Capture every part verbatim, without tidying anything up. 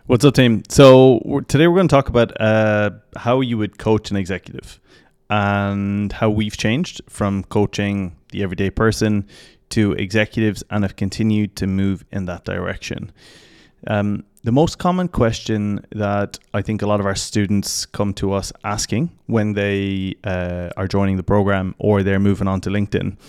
What's up, team? So we're, today we're going to talk about uh, how you would coach an executive and how we've changed from coaching the everyday person to executives and have continued to move in that direction. Um, the most common question that I think a lot of our students come to us asking when they uh, are joining the program or they're moving on to LinkedIn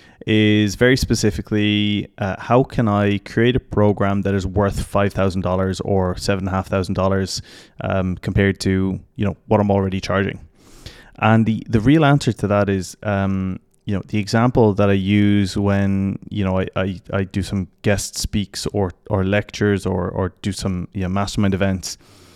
is very specifically, uh, how can I create a program that is worth five thousand dollars or seven thousand five hundred dollars um, compared to, you know, what I'm already charging? And the, the real answer to that is, um, you know, the example that I use when, you know, I, I, I do some guest speaks or, or lectures or, or do some you know, mastermind events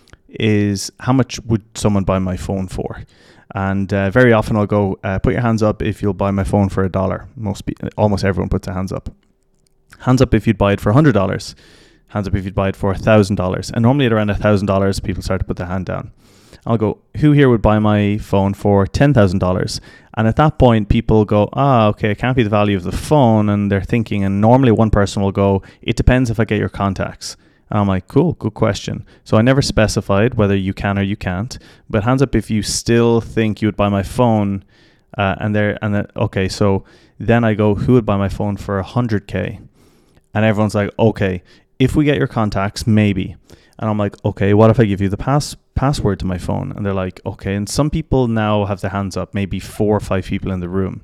is how much would someone buy my phone for? And uh, very often I'll go, uh, put your hands up if you'll buy my phone for a dollar. Most, be- almost everyone puts their hands up. Hands up if you'd buy it for one hundred dollars. Hands up if you'd buy it for one thousand dollars. And normally at around one thousand dollars, people start to put their hand down. I'll go, who here would buy my phone for ten thousand dollars? And at that point, people go, ah, okay, it can't be the value of the phone. And they're thinking, and normally one person will go, it depends if I get your contacts. And I'm like, cool, good question. So I never specified whether you can or you can't, but hands up if you still think you would buy my phone. Uh, and they're, and then, okay, so then I go, who would buy my phone for one hundred K? And everyone's like, okay, if we get your contacts, maybe. And I'm like, okay, what if I give you the pass password to my phone? And they're like, okay. And some people now have their hands up, maybe four or five people in the room.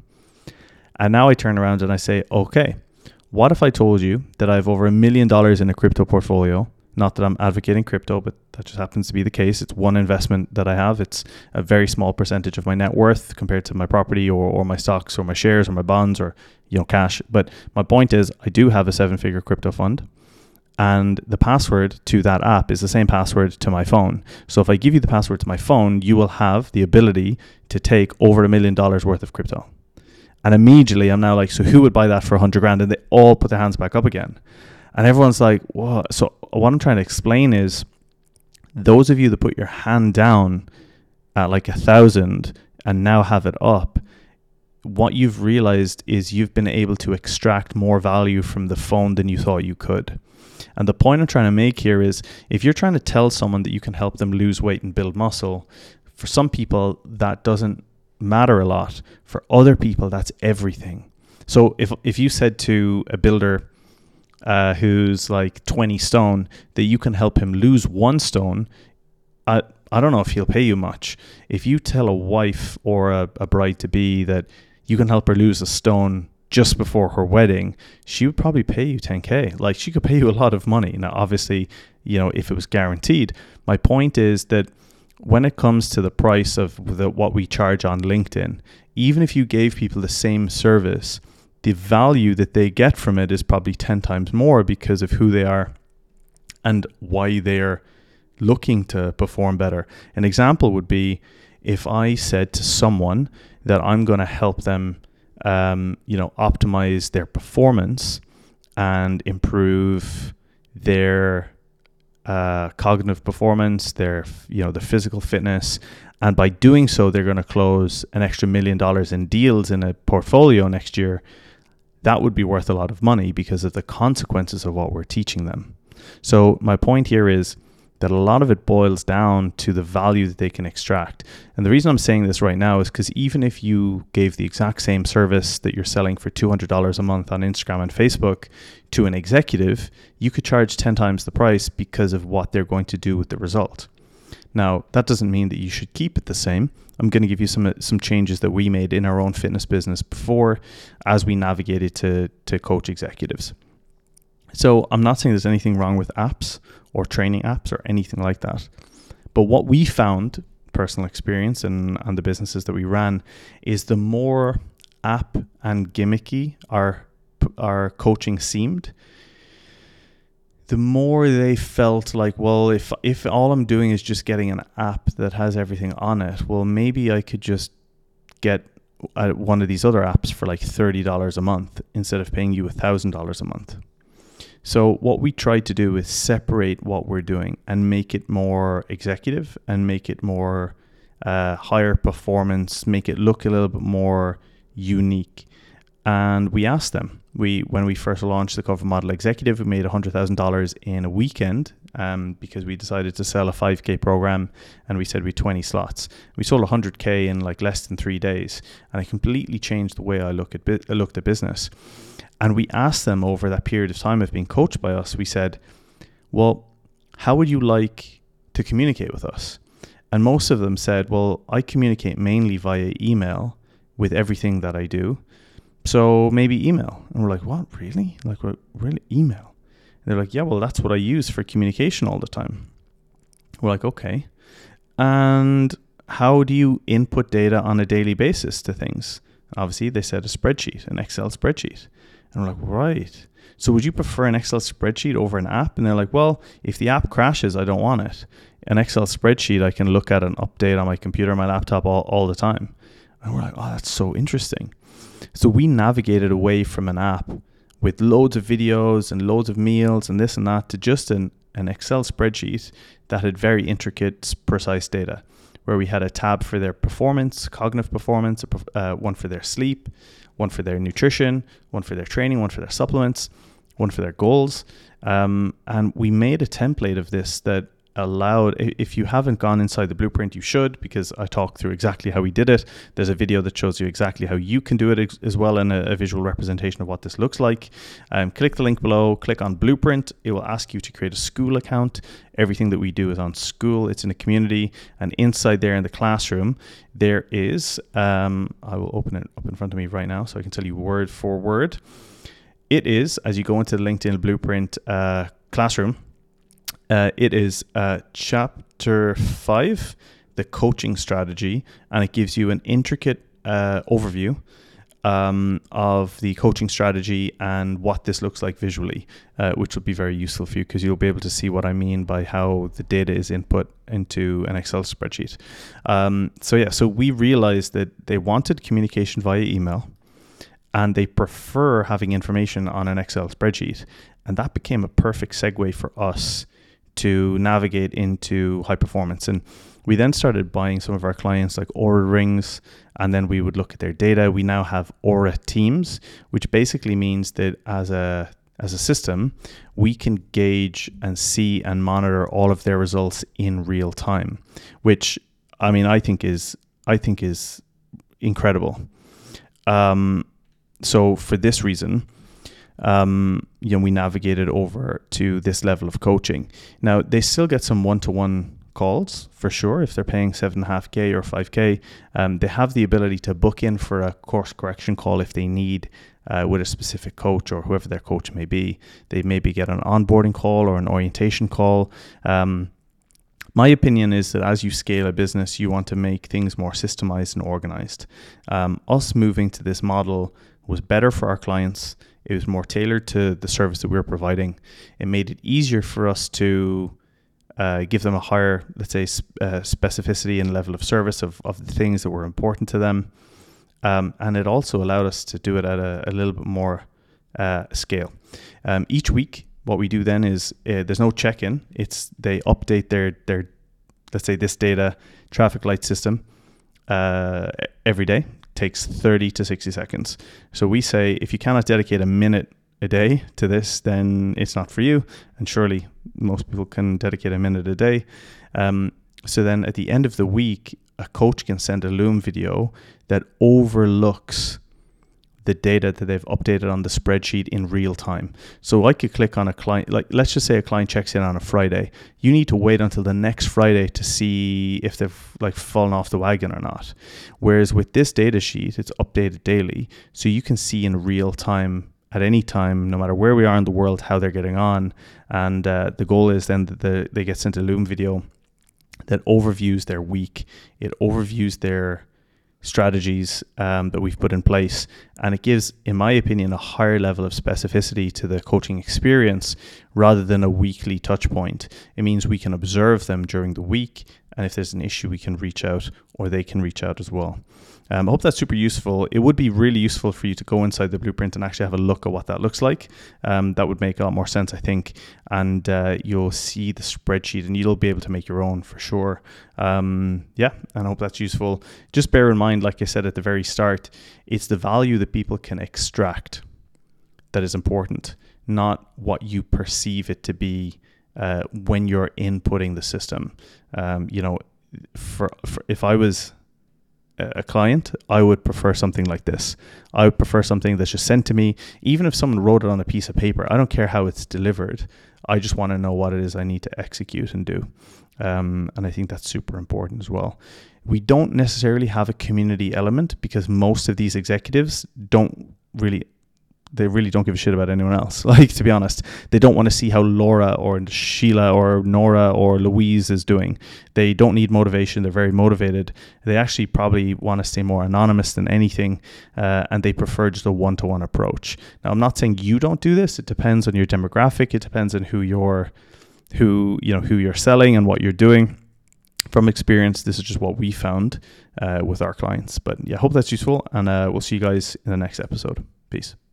And now I turn around and I say, okay, what if I told you that I have over a million dollars in a crypto portfolio? Not that I'm advocating crypto, but that just happens to be the case. It's one investment that I have. It's a very small percentage of my net worth compared to my property or, or my stocks or my shares or my bonds or, you know, cash. But my point is I do have a seven-figure crypto fund. And the password to that app is the same password to my phone. So if I give you the password to my phone, you will have the ability to take over a million dollars worth of crypto. And immediately I'm now like, so who would buy that for a hundred grand? And they all put their hands back up again. And everyone's like, what? So what I'm trying to explain is those of you that put your hand down at like a thousand and now have it up, what you've realized is you've been able to extract more value from the phone than you thought you could. And the point I'm trying to make here is if you're trying to tell someone that you can help them lose weight and build muscle, for some people that doesn't matter a lot. For other people, that's everything. So if if you said to a builder uh, who's like twenty stone that you can help him lose one stone, I, I don't know if he'll pay you much. If you tell a wife or a, a bride-to-be that you can help her lose a stone just before her wedding, she would probably pay you ten K. Like, she could pay you a lot of money. Now, obviously, you know, if it was guaranteed. My point is that when it comes to the price of the, what we charge on LinkedIn, even if you gave people the same service, the value that they get from it is probably ten times more because of who they are and why they're looking to perform better. An example would be if I said to someone that I'm going to help them um, you know, optimize their performance and improve their uh, cognitive performance, their, you know, their physical fitness. And by doing so, they're going to close an extra million dollars in deals in a portfolio next year. That would be worth a lot of money because of the consequences of what we're teaching them. So my point here is that a lot of it boils down to the value that they can extract. And the reason I'm saying this right now is because even if you gave the exact same service that you're selling for two hundred dollars a month on Instagram and Facebook to an executive, you could charge ten times the price because of what they're going to do with the result. Now, that doesn't mean that you should keep it the same. I'm going to give you some some changes that we made in our own fitness business before as we navigated to, to coach executives. So I'm not saying there's anything wrong with apps or training apps or anything like that. But what we found, personal experience and, and the businesses that we ran, is the more app and gimmicky our, our coaching seemed, the more they felt like, well, if if all I'm doing is just getting an app that has everything on it, well, maybe I could just get uh, one of these other apps for like thirty dollars a month instead of paying you one thousand dollars a month. So what we tried to do is separate what we're doing and make it more executive and make it more uh, higher performance, make it look a little bit more unique. And we asked them, we when we first launched the Cover Model Executive, we made one hundred thousand dollars in a weekend um, because we decided to sell a five K program, and we said we had twenty slots. We sold one hundred K in like less than three days, and it completely changed the way I look at bu- looked at business. And we asked them over that period of time of being coached by us, we said, well, how would you like to communicate with us? And most of them said, well, I communicate mainly via email with everything that I do. So maybe email. And we're like, what, really? Like, what, really? Email? And they're like, yeah, well, that's what I use for communication all the time. We're like, okay. And how do you input data on a daily basis to things? Obviously, they said a spreadsheet, an Excel spreadsheet. And we're like, right. So would you prefer an Excel spreadsheet over an app? And they're like, well, if the app crashes, I don't want it. An Excel spreadsheet, I can look at and update on my computer, my laptop all, all the time. And we're like, oh, that's so interesting. So we navigated away from an app with loads of videos and loads of meals and this and that to just an, an Excel spreadsheet that had very intricate, precise data, where we had a tab for their performance, cognitive performance, uh, one for their sleep, one for their nutrition, one for their training, one for their supplements, one for their goals. Um, and we made a template of this that allowed, if you haven't gone inside the blueprint, you should, because I talk through exactly how we did it. There's a video that shows you exactly how you can do it ex- as well, and a, a visual representation of what this looks like. Um, click the link below, click on blueprint. It will ask you to create a school account. Everything that we do is on school. It's in a community, and inside there in the classroom, there is, um, I will open it up in front of me right now so I can tell you word for word. It is, as you go into the LinkedIn Blueprint uh, classroom, Uh, it is uh, chapter five, the coaching strategy, and it gives you an intricate uh, overview um, of the coaching strategy and what this looks like visually, uh, which will be very useful for you because you'll be able to see what I mean by how the data is input into an Excel spreadsheet. Um, so yeah, so we realized that they wanted communication via email, and they prefer having information on an Excel spreadsheet, and that became a perfect segue for us to navigate into high performance. And we then started buying some of our clients like Oura rings, and then we would look at their data. We now have Oura teams, which basically means that as a as a system, we can gauge and see and monitor all of their results in real time, which I mean I think is I think is incredible. Um, so for this reason, Um, you know, we navigated over to this level of coaching. Now, they still get some one-to-one calls for sure. If they're paying seven and a half K or five K, um, they have the ability to book in for a course correction call if they need uh, with a specific coach or whoever their coach may be. They maybe get an onboarding call or an orientation call. Um, My opinion is that as you scale a business, you want to make things more systemized and organized. Um, us moving to this model was better for our clients. It was more tailored to the service that we were providing. It made it easier for us to uh, give them a higher, let's say, sp- uh, specificity and level of service of, of the things that were important to them. Um, and it also allowed us to do it at a, a little bit more uh, scale. Um, each week, what we do then is uh, there's no check-in. It's they update their, their let's say, this data traffic light system uh, every day. Takes thirty to sixty seconds. So we say, if you cannot dedicate a minute a day to this, then it's not for you. And surely most people can dedicate a minute a day. Um, so then at the end of the week, a coach can send a Loom video that overlooks the data that they've updated on the spreadsheet in real time. So I could click on a client, like let's just say a client checks in on a Friday. You need to wait until the next Friday to see if they've like fallen off the wagon or not. Whereas with this data sheet, it's updated daily. So you can see in real time at any time, no matter where we are in the world, how they're getting on. And uh, the goal is then that the, they get sent a Loom video that overviews their week. It overviews their strategies um, that we've put in place, and it gives, in my opinion, a higher level of specificity to the coaching experience rather than a weekly touch point. It means we can observe them during the week And if there's an issue, we can reach out, or they can reach out as well. Um, I hope that's super useful. It would be really useful for you to go inside the blueprint and actually have a look at what that looks like. Um, that would make a lot more sense, I think. And uh, you'll see the spreadsheet and you'll be able to make your own for sure. Um, yeah, and I hope that's useful. Just bear in mind, like I said at the very start, it's the value that people can extract that is important, not what you perceive it to be uh, when you're inputting the system. Um, you know, for, for if I was a client, I would prefer something like this. I would prefer something that's just sent to me. Even if someone wrote it on a piece of paper, I don't care how it's delivered. I just want to know what it is I need to execute and do. Um, and I think that's super important as well. We don't necessarily have a community element because most of these executives don't really they really don't give a shit about anyone else. Like, to be honest, they don't want to see how Laura or Sheila or Nora or Louise is doing. They don't need motivation. They're very motivated. They actually probably want to stay more anonymous than anything. Uh, and they prefer just a one-to-one approach. Now, I'm not saying you don't do this. It depends on your demographic. It depends on who you're, who, you know, who you're selling and what you're doing. From experience, this is just what we found uh, with our clients. But yeah, I hope that's useful. And uh, we'll see you guys in the next episode. Peace.